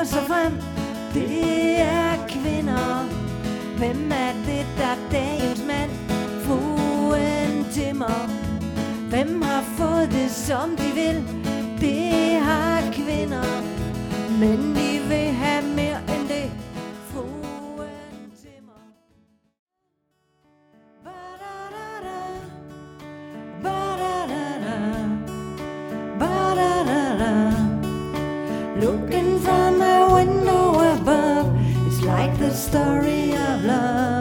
sig frem, det er kvinder. Hvem er det, der dagens mand? Fruen Timmer. Hvem har fået det, som de vil? Det har kvinder. Men de vil have mere end det. Fruen Timmer. Ba-da-da-da. Ba-da-da-da. Ba-da-da-da. Looking from a window above, it's like the story of love.